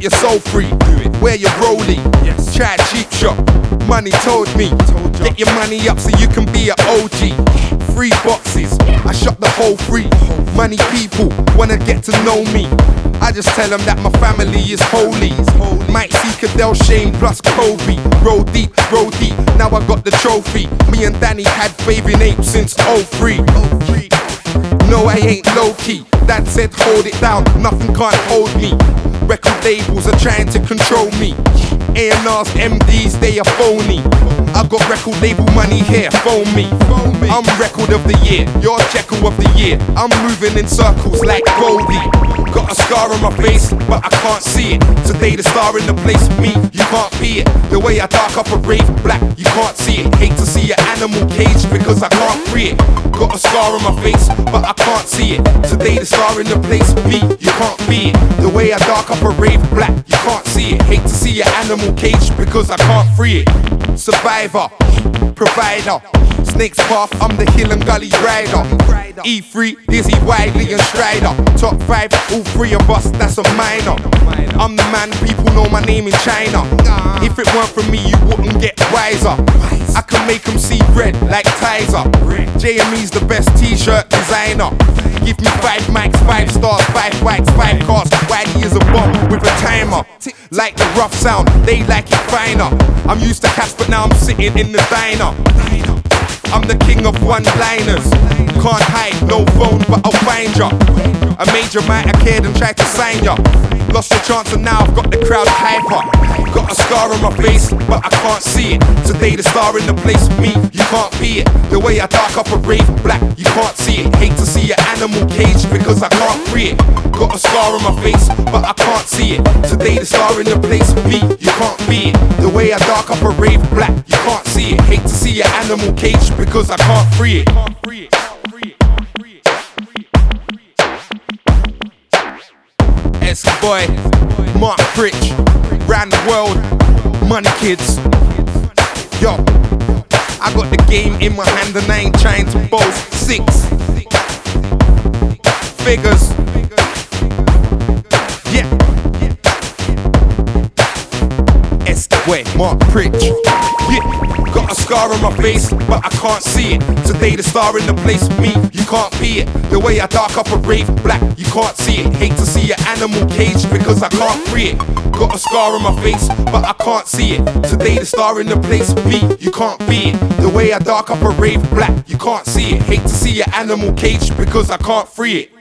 your soul free. Wear your rollie, try a cheap shop. Money told me, get your money up so you can be an OG. Free boxes, I shot the whole free. Money people wanna get to know me. I just tell them that my family is holy. Might see Cadell, Shane plus Kobe. Roll deep, now I got the trophy. Me and Danny had Bathing Ape since '03. No, I ain't low-key. Dad said hold it down, nothing can't hold me. Record labels are trying to control me. A&Rs, MDs, they are phony. I got record label money here, phone me. I'm record of the year, you're Jekyll of the year. I'm moving in circles like Goldie. Got a scar on my face, but I can't see it. Today the star in the place, me, you can't be it. The way I dark up a rave black, you can't see it. Hate to see an animal cage because I can't free it. Got a scar on my face, but I can't see it. Today the star in the place, me, you can't be it. The way I dark up a rave black, you can't see it. Hate to see an animal cage because I can't free it. Survivor, provider, Snake's Path, I'm the hill and gully rider. E3, Dizzy, Wiley and Strider. Top 5, all 3 of us, that's a minor. I'm the man, people know my name in China. If it weren't for me, you wouldn't get wiser. I can make them see red like Tizer. JME's the best t-shirt designer. Give me 5 mics, 5 stars, 5 whites, 5 cars. Wiley is a bomb with a timer. Like the rough sound, they like it finer. I'm used to cats, but now I'm sitting in the diner. I'm the king of one-liners. Can't hide, no phone, but I'll find ya. A major might have cared and tried to sign ya. Lost your chance and now I've got the crowd hyper. Got a scar on my face, but I can't see it. Today the star in the place, me, you can't be it. The way I dark up a rave black, you can't see it. Hate to see an animal cage because I can't free it. Got a scar on my face, but I can't see it. Today the star in the place, me, you can't be it. The way I dark up a rave black, you can't see it. Hate to see an animal cage because I can't free it. S-Boy, Mark Pritch, round the world, money kids. Yo, I got the game in my hand and I ain't trying to boast. 6 figures. Yeah. S-Boy, Mark Pritch. Yeah. Got a scar on my face, but I can't see it. Today the star in the place, me, you can't be it. The way I dark up a rave black, you can't see it. Hate to see an animal cage because I can't free it. Got a scar on my face, but I can't see it. Today the star in the place, me, you can't be it. The way I dark up a rave black, you can't see it. Hate to see an animal cage because I can't free it.